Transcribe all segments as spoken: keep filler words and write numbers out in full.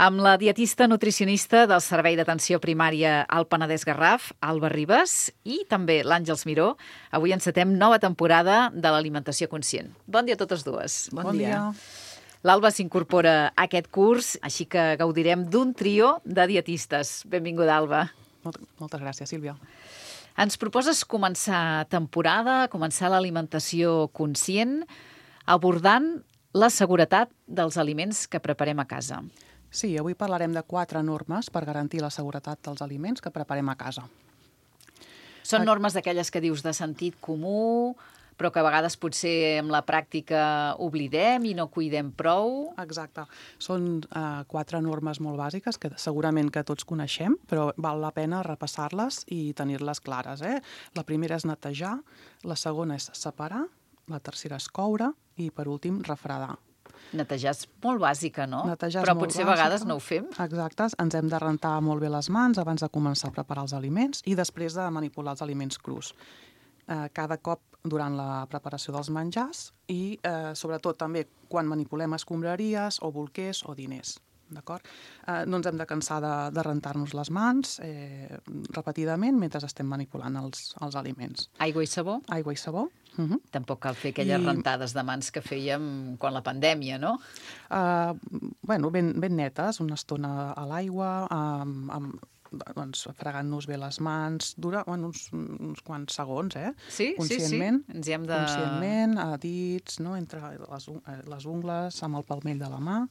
Amb la dietista nutricionista del Servei d'Atenció Primària al Penedès Garraf, Alba Ribas, i també l'Àngels Miró, avui encetem nova temporada de l'Alimentació Conscient. Bon dia a totes dues. Bon, bon dia. dia. L'Alba s'incorpora a aquest curs, així que gaudirem d'un trio de dietistes. Benvinguda, Alba. Moltes gràcies, Sílvia. Ens proposes començar temporada, començar l'alimentació conscient, abordant la seguretat dels aliments que preparem a casa. Sí, avui parlarem de quatre normes per garantir la seguretat dels aliments que preparem a casa. Són normes d'aquelles que dius de sentit comú, però que a vegades potser amb la pràctica oblidem i no cuidem prou. Exacte. Són uh, quatre normes molt bàsiques que segurament que tots coneixem, però val la pena repassar-les i tenir-les clares. Eh? La primera és netejar, la segona és separar, la tercera és coure i, per últim, refredar. Netejar és molt bàsica, no? Netejar Però és molt potser a bàsica. vegades no ho fem. Exacte. Ens hem de rentar molt bé les mans abans de començar a preparar els aliments i després de manipular els aliments crus. Eh, cada cop durant la preparació dels menjars i, eh, sobretot, també quan manipulem escombraries o bolquers o diners. D'acord? Eh, no ens hem de cansar de, de rentar-nos les mans eh, repetidament mentre estem manipulant els, els aliments. Aigua i sabó? Aigua i sabó. Uh -huh. Tampoc cal fer aquelles I... rentades de mans que fèiem quan la pandèmia, no? Uh, bueno, ben, ben netes, una estona a l'aigua, amb, amb, doncs, fregant-nos bé les mans, dura bueno, uns, uns quants segons, eh? Sí, conscientment, sí, sí. Ens hi hem de... Conscientment, a dits, no? Entre les, les ungles, amb el palmell de la mà.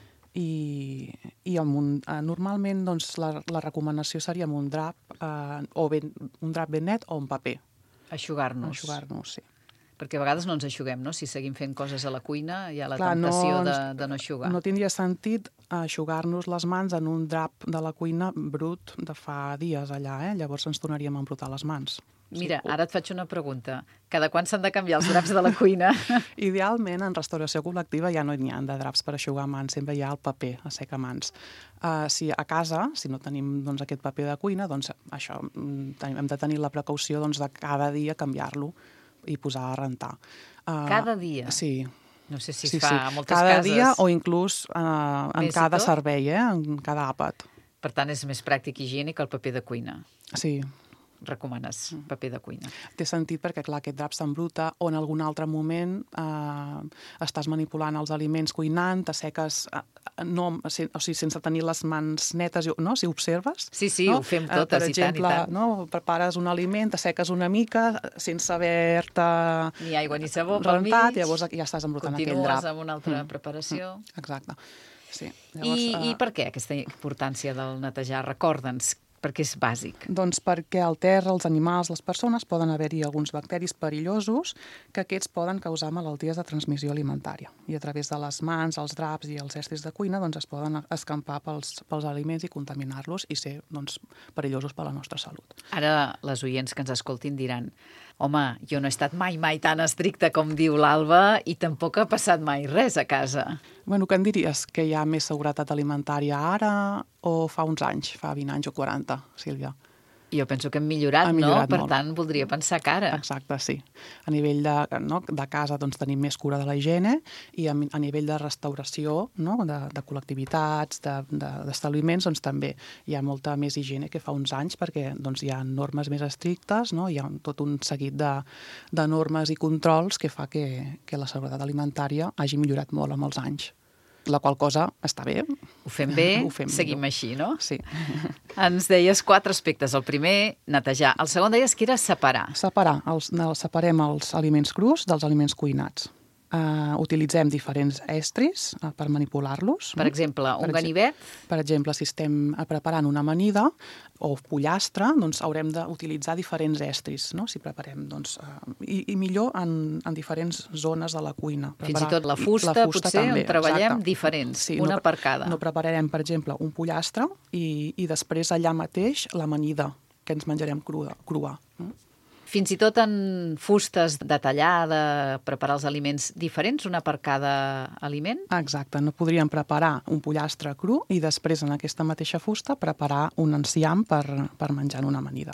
I, i amb un, eh, normalment doncs, la, la recomanació seria amb un drap, eh, o ben, un drap ben net o un paper. Aixugar-nos. Aixugar-nos, sí. Perquè a vegades no ens aixuguem, no? Si seguim fent coses a la cuina, hi ha la Clar, temptació no, de, de no aixugar. No tindria sentit aixugar-nos les mans en un drap de la cuina brut de fa dies allà, eh? Llavors ens tornaríem a embrutar les mans. Mira, ara et faig una pregunta. Cada quan s'han de canviar els draps de la cuina? Idealment, en restauració col·lectiva ja no hi ha de draps per aixugar mans, sempre hi ha el paper a secamans. Uh, si a casa, si no tenim doncs, aquest paper de cuina, doncs això, hem de tenir la precaució doncs, de cada dia canviar-lo i posar a rentar. Uh, cada dia? Sí. No sé si sí, es fa sí. a moltes cada cases. Cada dia o inclús uh, en cada servei, eh? En cada àpat. Per tant, és més pràctic i higiènic el paper de cuina. Sí. Recomanes paper de cuina. Té sentit perquè, clar, aquest drap s'embruta o en algun altre moment eh, estàs manipulant els aliments cuinant, t'asseques eh, no, o sigui, sense tenir les mans netes, no? Si observes. Sí, sí, no? ho fem totes, per exemple, i tant, i tant. No? Prepares un aliment, t'asseques una mica sense haver-te ni aigua ni sabó rentat, pel mig. Llavors ja estàs embrutant Continues aquell drap. Continues amb una altra mm. preparació. Mm. Exacte. Sí. Llavors, I, uh... I per què aquesta importància del netejar? Recorda'ns, perquè és bàsic. Doncs perquè al terra, els animals, les persones, poden haver-hi alguns bacteris perillosos que aquests poden causar malalties de transmissió alimentària. I a través de les mans, els draps i els estris de cuina doncs, es poden escampar pels, pels aliments i contaminar-los i ser doncs, perillosos per a la nostra salut. Ara les oients que ens escoltin diran: home, jo no he estat mai, mai tan estricta com diu l'Alba i tampoc ha passat mai res a casa. Bueno, què en diries? Que hi ha més seguretat alimentària ara o fa uns anys, fa vint anys o quaranta, Sílvia? Jo penso que hem millorat, hem millorat no? Per molt. Tant, voldria pensar que ara. Exacte, sí. A nivell de, no, de casa doncs, tenim més cura de la higiene i a, a nivell de restauració, no? de, de col·lectivitats, d'establiments, de, doncs, també hi ha molta més higiene que fa uns anys perquè doncs, hi ha normes més estrictes, no? Hi ha tot un seguit de, de normes i controls que fa que, que la seguretat alimentària hagi millorat molt amb els anys. La qual cosa està bé. Ho fem bé, Ho fem seguim millor. Així, no? Sí. Ens deies quatre aspectes. El primer, netejar. El segon deies que era separar. Separar. Els, els, separem els aliments crus dels aliments cuinats. Uh, utilitzem diferents estris uh, per manipular-los. Per exemple, un per ganivet? Per exemple, si estem preparant una amanida o pollastre, doncs haurem d'utilitzar diferents estris, no? Si preparem, doncs, uh, i, i millor en, en diferents zones de la cuina. Preparar, Fins i tot la fusta, la fusta potser, també, on treballem exacte. Diferents, sí, una no, per cada. No prepararem, per exemple, un pollastre i, i després allà mateix l'amanida, que ens menjarem crua. crua. Fins i tot en fustes de tallar, de preparar els aliments diferents, una per cada aliment? Exacte, no podríem preparar un pollastre cru i després en aquesta mateixa fusta preparar un enciam per, per menjar en una amanida.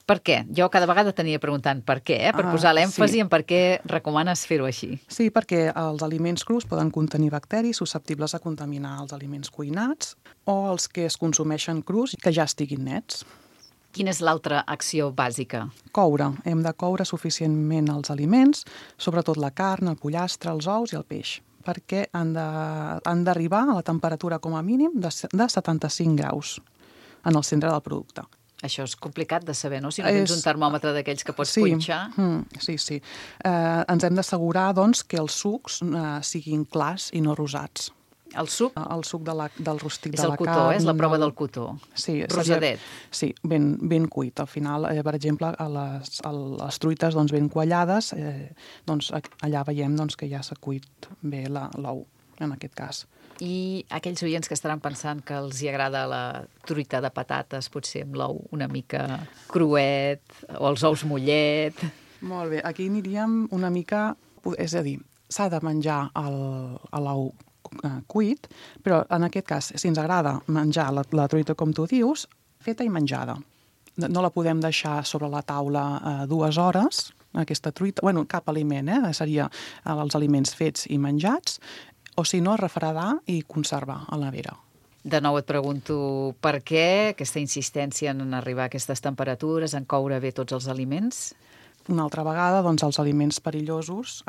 Per què? Jo cada vegada tenia preguntant per què, eh? per Ah, posar l'èmfasi sí. en per què recomanes fer-ho així. Sí, perquè els aliments crus poden contenir bacteris susceptibles a contaminar els aliments cuinats o els que es consumeixen crus que ja estiguin nets. Quina és l'altra acció bàsica? Coure. Hem de coure suficientment els aliments, sobretot la carn, el pollastre, els ous i el peix, perquè han de- han d'arribar a la temperatura com a mínim de, se- de setanta-cinc graus en el centre del producte. Això és complicat de saber, no? Si no tens És- un termòmetre d'aquells que pots Sí, punxar. mm, sí, sí. Eh, ens hem d'assegurar, doncs, que els sucs eh, siguin clars i no rosats. El suc El suc de la, del rostit és de el la cotó, carn... eh? És la prova el- del cotó. Sí, Rosadet. Sí, ben, ben cuit. Al final, eh, per exemple, a les, a les truites doncs, ben quallades, eh, doncs, a- allà veiem doncs, que ja s'ha cuit bé la- l'ou, en aquest cas. I aquells oients que estaran pensant que els hi agrada la truita de patates, potser amb l'ou una mica cruet, o els ous mullet... Molt bé, aquí aniríem una mica... És a dir, s'ha de menjar el- l'ou eh, cuit, però en aquest cas, si ens agrada menjar la, la truita com tu dius, feta i menjada. No no la podem deixar sobre la taula eh, dues hores, aquesta truita, bueno, cap aliment, eh? Seria eh, els aliments fets i menjats, o si no, refredar i conservar a la nevera. De nou et pregunto per què aquesta insistència en arribar a aquestes temperatures, en coure bé tots els aliments? Una altra vegada, doncs, els aliments perillosos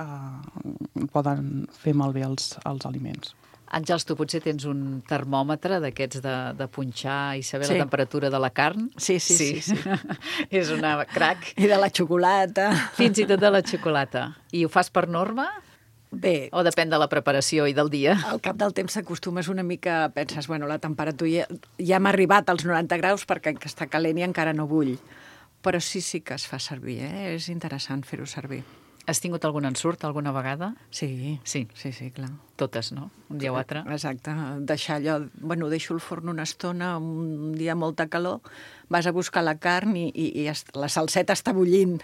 eh, poden fer malbé els, els aliments. Àngels, tu potser tens un termòmetre d'aquests de, de punxar i saber Sí. la temperatura de la carn? Sí, sí, sí, sí. És una crac. I de la xocolata. Fins i tot de la xocolata. I ho fas per norma? Bé, O depèn de la preparació i del dia? al cap del temps t'acostumes una mica, penses, bueno, la temperatura ja, ja m'ha arribat als noranta graus perquè està calent i encara no bull. Però sí, sí que es fa servir, eh? És interessant fer-ho servir. Has tingut algun ensurt alguna vegada? Sí, Sí. sí, sí, clar. Totes, no? Un dia o altre. Exacte, deixar allò, bueno, deixo el forn una estona, un dia molta calor, vas a buscar la carn i, i, i est- la salseta està bullint.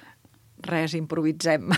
Res, improvisem.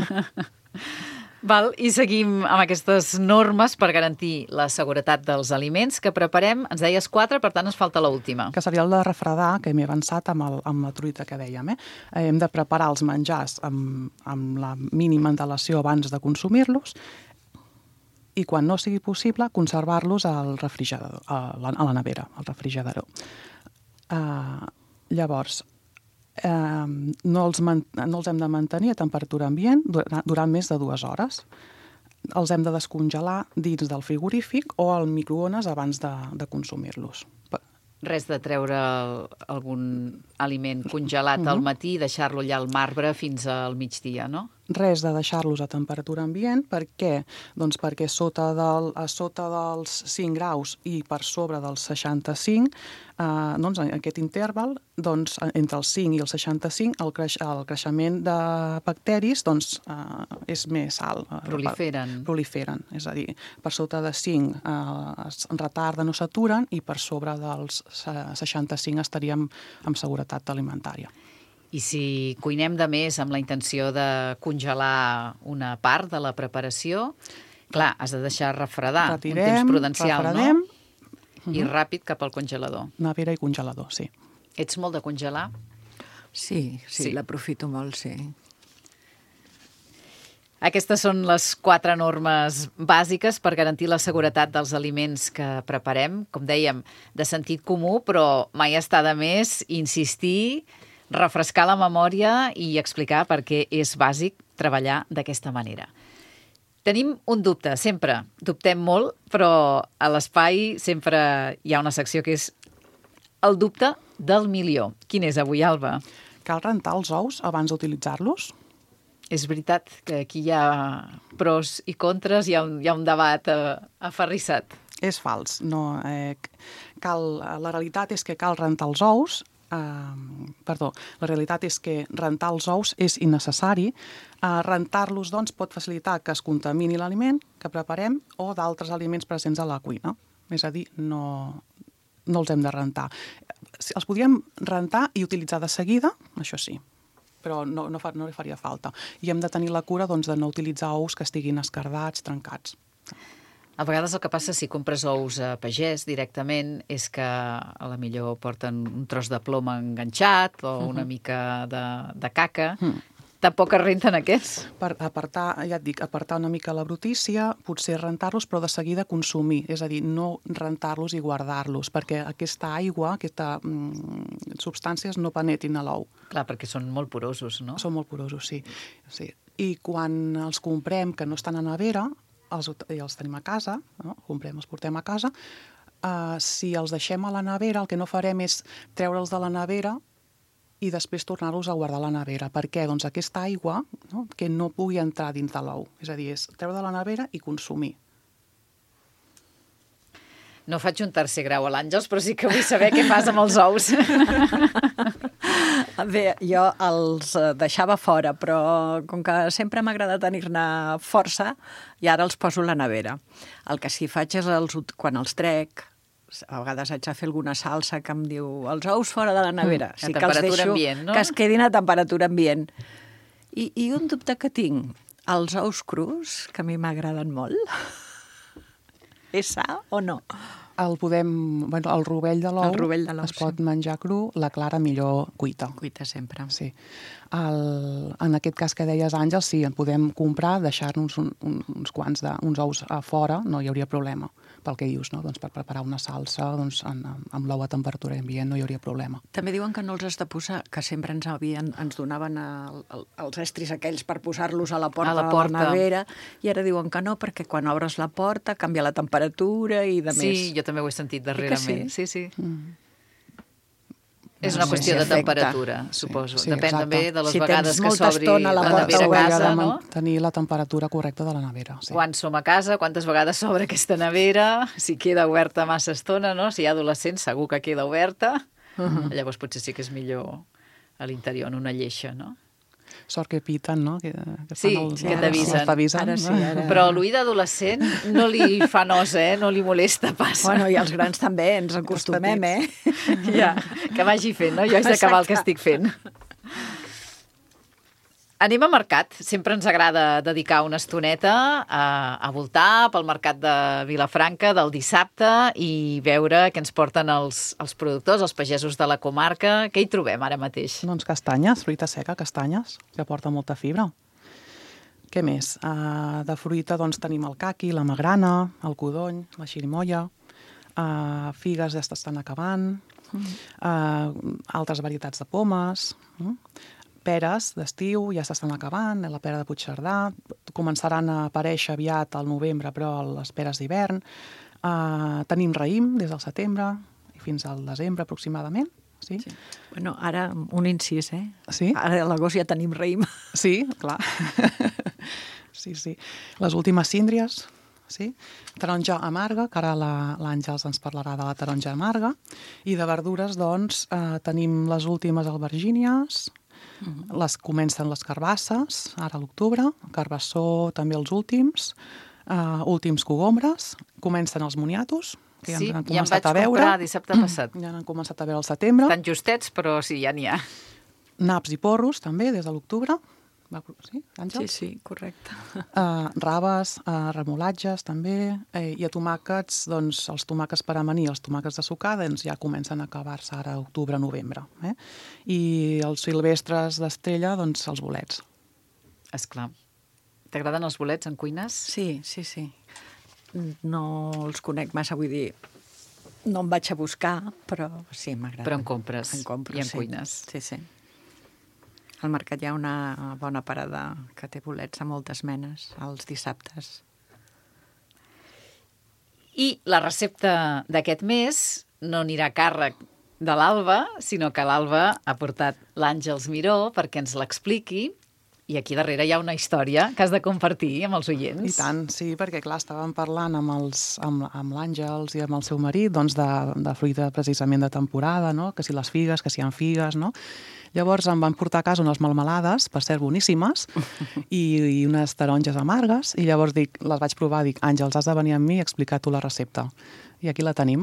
Val, i seguim amb aquestes normes per garantir la seguretat dels aliments que preparem. Ens deies quatre, per tant ens falta l'última. Que seria el de refredar, que m'he avançat amb, el, amb la truita que dèiem. Eh? Hem de preparar els menjars amb, amb la mínima antelació abans de consumir-los i, quan no sigui possible, conservar-los al refrigerador, a la, a la nevera, al refrigerador. Uh, llavors, uh, no, els man, no els hem de mantenir a temperatura ambient durant, durant més de dues hores. Els hem de descongelar dins del frigorífic o al microones abans de, de consumir-los. Res de treure algun aliment congelat al matí i deixar-lo allà al marbre fins al migdia, no? Res de deixar-los a temperatura ambient. Per què? Doncs perquè sota, del, a sota dels cinc graus i per sobre dels seixanta-cinc, eh, doncs en aquest interval, doncs, entre els cinc i els seixanta-cinc, el, creix, el creixement de bacteris doncs, eh, és més alt. eh, Proliferen. Per, proliferen. És a dir, per sota de cinc eh, es retarden o s'aturen i per sobre dels seixanta-cinc estaríem amb seguretat alimentària. I si cuinem de més amb la intenció de congelar una part de la preparació, clar, has de deixar refredar Retirem, un temps prudencial, refredem, no? I ràpid cap al congelador. Nevera i congelador, sí. Ets molt de congelar? Sí, sí, Sí. sí. l'aprofito molt, sí. Aquestes són les quatre normes bàsiques per garantir la seguretat dels aliments que preparem. Com dèiem, de sentit comú, però mai està de més insistir, refrescar la memòria i explicar per què és bàsic treballar d'aquesta manera. Tenim un dubte, sempre. Dubtem molt, però a l'espai sempre hi ha una secció que és el dubte del milió. Quin és avui, Alba? Cal rentar els ous abans d'utilitzar-los? És veritat que aquí hi ha pros i contres, hi ha un, hi ha un debat eh, aferrissat. És fals. No, eh, cal, la realitat és que cal rentar els ous. Eh, perdó, la realitat és que rentar els ous és innecessari. Eh, rentar-los, doncs, pot facilitar que es contamini l'aliment que preparem o d'altres aliments presents a la cuina. És a dir, no, no els hem de rentar. Els podríem rentar i utilitzar de seguida, això sí, però no, no, fa, no li faria falta. I hem de tenir la cura doncs, de no utilitzar ous que estiguin escardats, trencats. A vegades el que passa si compres ous a pagès directament és que a la millor porten un tros de ploma enganxat o una mica de, de caca. Mm. Tampoc es renten aquests. Per apartar, ja et dic, apartar una mica la brutícia, potser rentar-los, però de seguida consumir. És a dir, no rentar-los i guardar-los, perquè aquesta aigua, aquestes mm, substàncies no penetrin a l'ou. Clar, perquè són molt porosos, no? Són molt porosos, sí. sí. I quan els comprem, que no estan a nevera, els, i els tenim a casa, no? comprem, els portem a casa, uh, si els deixem a la nevera, el que no farem és treure'ls de la nevera i després tornar-los a guardar a la nevera. Per què? Doncs aquesta aigua, no? que no pugui entrar dins de l'ou. És a dir, és treure de la nevera i consumir. No faig un tercer grau a l'Àngels, però sí que vull saber què fas amb els ous. Bé, jo els deixava fora, però com que sempre m'agrada tenir-ne força, i ara els poso a la nevera. El que sí faig és, els, quan els trec, a vegades haig de fer alguna salsa que em diu els ous fora de la nevera. Mm, a sí que temperatura els deixo ambient, no? Que es quedin a temperatura ambient. I, I un dubte que tinc, els ous crus, que a mi m'agraden molt, és sa o no? El podem... Bueno, el rovell de l'ou es sí. pot menjar cru, la clara millor cuita. Cuita sempre. Sí. El, en aquest cas que deies, Àngels, sí, en podem comprar, deixar-nos un, un, uns quants de, uns ous a fora, no hi hauria problema. Pel que dius, no? Doncs per preparar una salsa doncs, en, amb l'ou a temperatura ambient no hi hauria problema. També diuen que no els has de posar, que sempre ens, havien, ens donaven el, el, els estris aquells per posar-los a la porta, a la porta de la nevera, i ara diuen que no, perquè quan obres la porta canvia la temperatura i de sí, més. Sí, jo també ho he sentit darrerament. Sí, sí. sí. Mm. És una No sé qüestió si de afecta. temperatura, suposo. Sí, sí, Depèn exacte. també de les Si vegades tens que molta s'obri estona a la la porta, nevera a S'hauria casa, de no? mantenir la temperatura correcta de la nevera. Sí. Quan som a casa, quantes vegades s'obre aquesta nevera, si queda oberta massa estona, no? Si hi ha adolescents, segur que queda oberta. Uh-huh. Llavors potser sí que és millor a l'interior, en una lleixa, no? Sort que piten, no? Que, que Sí, el, que t'avisen. Ara sí, ara. Però l'ull d'adolescent no li fa nosa, eh? No li molesta pas. Bueno, i els grans també, ens acostumem, eh? Ja, que vagi fent, no? Jo haig d'acabar el que estic fent. Anem a mercat. Sempre ens agrada dedicar una estoneta a, a voltar pel mercat de Vilafranca del dissabte i veure què ens porten els, els productors, els pagesos de la comarca. Què hi trobem ara mateix? Doncs castanyes, fruita seca, castanyes, que porta molta fibra. Què més? Uh, de fruita doncs, tenim el caqui, la magrana, el codony, la xirimoia, uh, figues ja estan acabant, uh, altres varietats de pomes, uh, peres d'estiu ja s'estan acabant, la pera de Puigcerdà, començaran a aparèixer aviat al novembre, però les peres d'hivern. Uh, tenim raïm des del setembre i fins al desembre aproximadament. Sí? Sí. Bueno, ara un incís, eh? Sí? Ara a l'agost ja tenim raïm. Sí, clar. sí, sí. Les últimes síndries, sí? Taronja amarga, que ara l'Àngels ens parlarà de la taronja amarga. I de verdures, doncs, eh, tenim les últimes albergínies, uh-huh. les comencen les carbasses, ara a l'octubre, carbassó també els últims, eh, últims cogombres, comencen els moniatos, que ja sí, han ja em començat vaig a veure. comprar dissabte passat. Ja han començat a veure al setembre. Tan justets, però sí, ja n'hi ha. Naps i porros, també, des de l'octubre. Sí, Sí, Àngels? sí, correcte. Uh, raves, uh, remolatges, també. Eh, I a tomàquets, doncs, els tomàquets per amanir, els tomàquets de sucar, doncs ja comencen a acabar-se ara a octubre, novembre. Eh? I els silvestres d'estrella, doncs, els bolets. Esclar. T'agraden els bolets en cuines? Sí, sí, sí. No els conec massa, vull dir, no em vaig a buscar, però sí, m'agrada. Però en compres en compres, i en sí. cuines. Sí, sí. Al mercat hi ha una bona parada que té bolets de moltes menes, els dissabtes. I la recepta d'aquest mes no anirà a càrrec de l'Alba, sinó que l'Alba ha portat l'Àngels Miró perquè ens l'expliqui. I aquí darrere hi ha una història que has de compartir amb els oients. I tant, sí, perquè clar, estàvem parlant amb, els, amb, amb l'Àngels i amb el seu marit doncs, de, de fruita precisament de temporada, no? Que si les figues, que si hi ha figues, no? Llavors em van portar a casa unes melmelades, per ser boníssimes, i, i unes taronges amargues, i llavors dic, les vaig provar, dic, Àngels, has de venir amb mi i explicar tu la recepta. I aquí la tenim.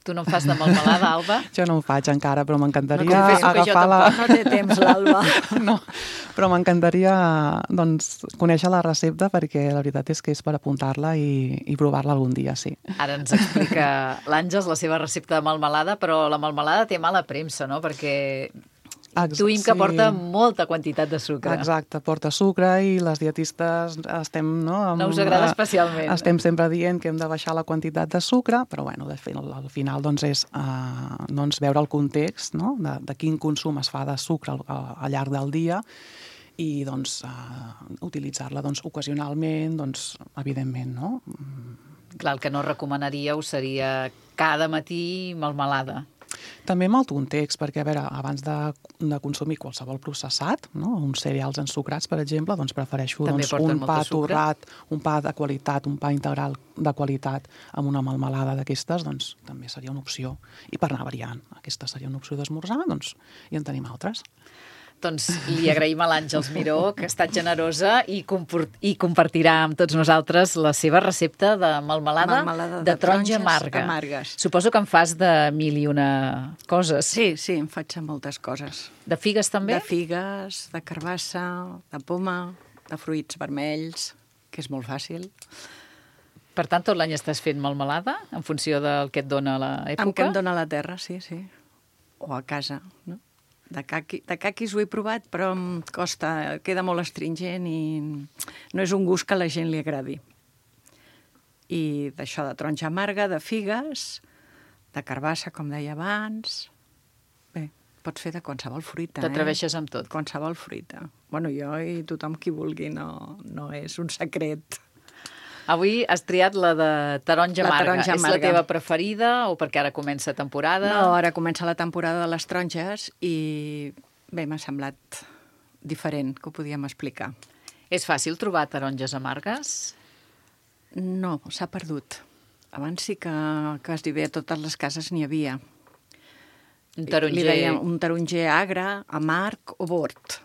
Tu no en fas de melmelada, Alba? Jo no ho faig encara, però m'encantaria No confesso que jo agafar la... No té temps, l'Alba. No, però m'encantaria doncs, conèixer la recepta perquè la veritat és que és per apuntar-la i, i provar-la algun dia, sí. Ara ens explica l'Àngels la seva recepta de melmelada, però la melmelada té mala premsa, no? Perquè intuïm que sí. porta molta quantitat de sucre. Exacte, porta sucre i les dietistes estem... No, amb, No us agrada especialment. Estem sempre dient que hem de baixar la quantitat de sucre, però bueno, de fet, al final doncs, és uh, doncs, veure el context, no? de, de quin consum es fa de sucre al, al llarg del dia i doncs, uh, utilitzar-la doncs, ocasionalment, doncs, evidentment, no? Clar, el que no recomanaríeu seria cada matí melmelada. També amb el context, perquè, a veure, abans de, de consumir qualsevol processat, no? uns cereals ensucrats, per exemple, doncs prefereixo doncs, un pa torrat, un pa de qualitat, un pa integral de qualitat amb una melmelada d'aquestes, doncs també seria una opció. I per anar variant, aquesta seria una opció d'esmorzar, doncs, i en tenim altres. Doncs li agraïm a l'Àngels Miró, que ha estat generosa i, i compartirà amb tots nosaltres la seva recepta de melmelada, melmelada de, de taronja amarga. amargues. Suposo que en fas de mil i una coses. Sí, sí, em faig de moltes coses. De figues també? De figues, de carbassa, de poma, de fruits vermells, que és molt fàcil. Per tant, tot l'any estàs fent melmelada en funció del que et dona l'època? Amb què em dona la terra, sí, sí. O a casa, no? De, caqui, de caquis ho he provat, però em costa, queda molt astringent i no és un gust que a la gent li agradi. I d'això de taronja amarga, de figues, de carbassa, com deia abans. Bé, pots fer de qualsevol fruita. T'atreveixes eh? amb tot. Qualsevol fruita. Bueno, jo i tothom qui vulgui, no, no és un secret. Avui has triat la de taronja La amarga. taronja És la amarga. teva preferida o perquè ara comença temporada? No, ara comença la temporada de les taronges i bé, m'ha semblat diferent, que ho podíem explicar. És fàcil trobar taronges amargues? No, s'ha perdut. Abans sí que, que es diu bé, a totes les cases n'hi havia. Un taronger... Li deien un taronger agre, amarg o bord.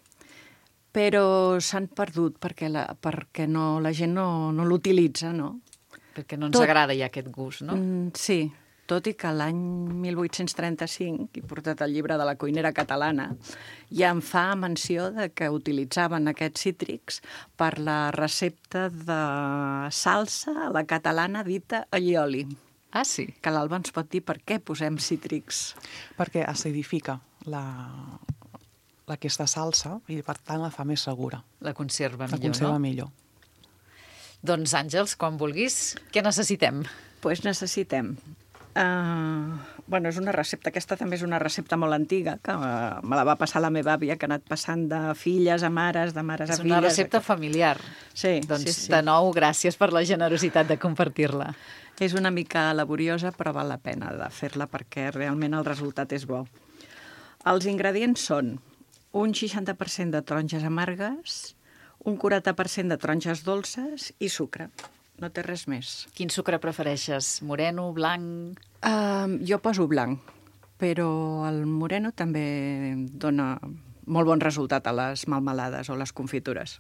Però s'han perdut perquè la, perquè no, la gent no, no l'utilitza, no? Perquè no ens Tot... agrada ja aquest gust, no? Mm, sí, tot i que l'any mil vuit-cents trenta-cinc, he portat el llibre de la cuinera catalana, ja em fa menció de que utilitzaven aquests cítrics per la recepta de salsa a la catalana dita allioli. Ah, sí? Que l'Alba ens pot dir per què posem cítrics. Perquè acidifica la... aquesta salsa i, per tant, la fa més segura. La conserva millor, la conserva no? millor. Doncs, Àngels, quan vulguis, què necessitem? Doncs pues necessitem... Uh, bueno, és una recepta, aquesta també és una recepta molt antiga, que uh, me la va passar la meva àvia, que ha anat passant de filles a mares, de mares és a filles... És una recepta familiar. Sí, doncs, sí, sí. De nou, gràcies per la generositat de compartir-la. És una mica laboriosa, però val la pena de fer-la perquè realment el resultat és bo. Els ingredients són un seixanta per cent de taronges amargues, un quaranta per cent de taronges dolces i sucre. No té res més. Quin sucre prefereixes? Moreno, blanc? Uh, jo poso blanc, però el moreno també dona molt bon resultat a les melmelades o les confitures.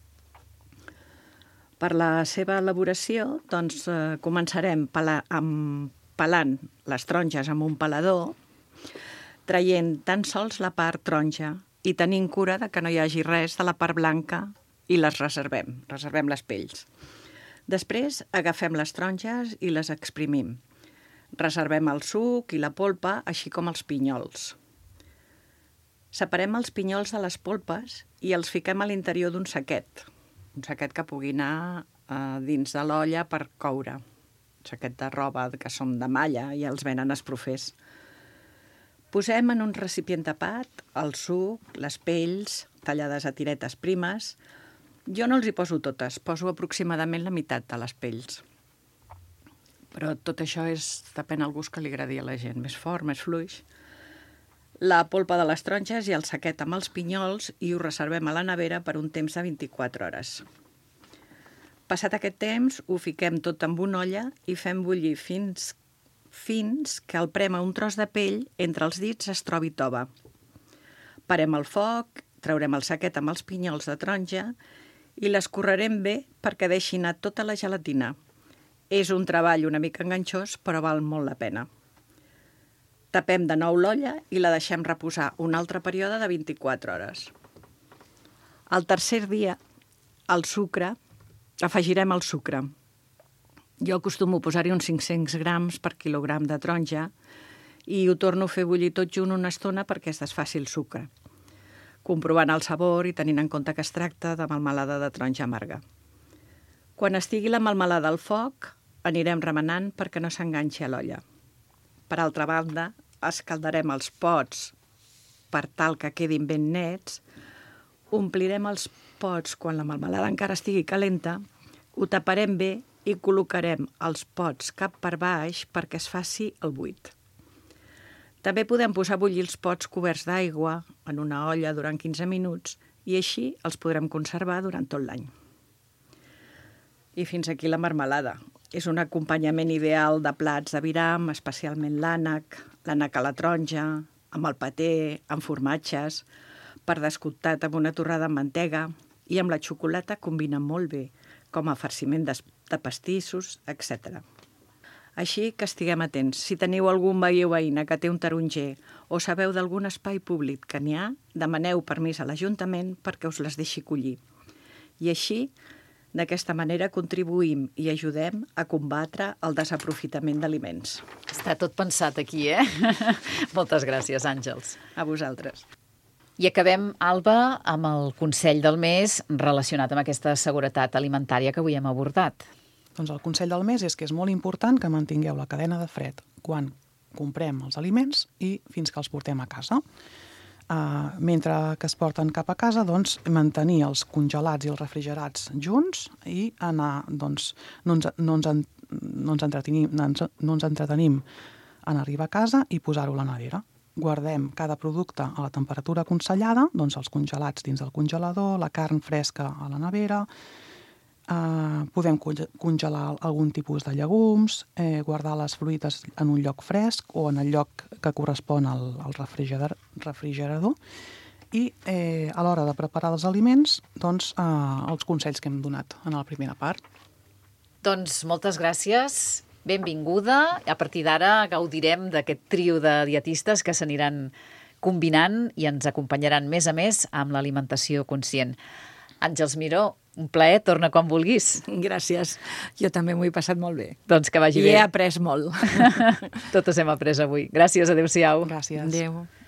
Per la seva elaboració, doncs, uh, començarem pela, amb, pelant les taronges amb un pelador, traient tan sols la part taronja i tenint cura de que no hi hagi res de la part blanca i les reservem, reservem les pells. Després agafem les taronges i les exprimim. Reservem el suc i la polpa, així com els pinyols. Separem els pinyols de les polpes i els fiquem a l'interior d'un saquet, un saquet que pugui anar eh, dins de l'olla per coure. Un saquet de roba que són de malla i els venen esprofers. Posem en un recipient tapat el suc, les pells, tallades a tiretes primes. Jo no els hi poso totes, poso aproximadament la meitat de les pells. Però tot això és, depèn del gust que li agradi a la gent, més fort, més fluix. La polpa de les taronges i el saquet amb els pinyols i ho reservem a la nevera per un temps de vint-i-quatre hores. Passat aquest temps, ho fiquem tot en una olla i fem bullir fins, fins que el prema un tros de pell entre els dits es trobi tova. Parem el foc, traurem el saquet amb els pinyols de taronja i l'escorrerem bé perquè deixi anar tota la gelatina. És un treball una mica enganxós, però val molt la pena. Tapem de nou l'olla i la deixem reposar un altre període de vint-i-quatre hores. Al tercer dia, el sucre, afegirem el sucre. Jo acostumo a posar-hi uns cinc-cents grams per quilogram de taronja i ho torno a fer bullir tot junt una estona perquè es desfaci el sucre, comprovant el sabor i tenint en compte que es tracta de melmelada de taronja amarga. Quan estigui la melmelada al foc, anirem remenant perquè no s'enganxi a l'olla. Per altra banda, escaldarem els pots per tal que quedin ben nets, omplirem els pots quan la melmelada encara estigui calenta, ho taparem bé i col·locarem els pots cap per baix perquè es faci el buit. També podem posar a bullir els pots coberts d'aigua en una olla durant quinze minuts i així els podrem conservar durant tot l'any. I fins aquí la marmelada. És un acompanyament ideal de plats d'aviram, especialment l'ànec, l'ànec a la taronja, amb el paté, amb formatges, per descomptat amb una torrada amb mantega i amb la xocolata combina molt bé, com a farciment de, de pastissos, etcètera. Així que estiguem atents. Si teniu algun veí o veïna que té un taronger o sabeu d'algun espai públic que n'hi ha, demaneu permís a l'Ajuntament perquè us les deixi collir. I així, d'aquesta manera, contribuïm i ajudem a combatre el desaprofitament d'aliments. Està tot pensat aquí, eh? Moltes gràcies, Àngels. A vosaltres. I acabem, Alba, amb el consell del mes relacionat amb aquesta seguretat alimentària que avui hem abordat. Doncs el consell del mes és que és molt important que mantingueu la cadena de fred quan comprem els aliments i fins que els portem a casa. Uh, mentre que es porten cap a casa, doncs, mantenir els congelats i els refrigerats junts i anar, doncs, no ens, no ens, en, no ens, entretenim, no ens, no ens entretenim en arribar a casa i posar-ho a la nevera. Guardem cada producte a la temperatura aconsellada, doncs els congelats dins del congelador, la carn fresca a la nevera, Uh, podem congelar algun tipus de llegums, eh, guardar les fruites en un lloc fresc o en el lloc que correspon al, al refrigerador, refrigerador i eh, a l'hora de preparar els aliments, doncs, uh, els consells que hem donat en la primera part. Doncs moltes gràcies, benvinguda. A partir d'ara gaudirem d'aquest trio de dietistes que s'aniran combinant i ens acompanyaran més a més amb l'alimentació conscient. Àngels Miró, un plaer, torna quan vulguis. Gràcies. Jo també m'ho he passat molt bé. Doncs que vagi I bé. he après molt. Totes hem après avui. Gràcies, adéu-siau. Gràcies. Adéu.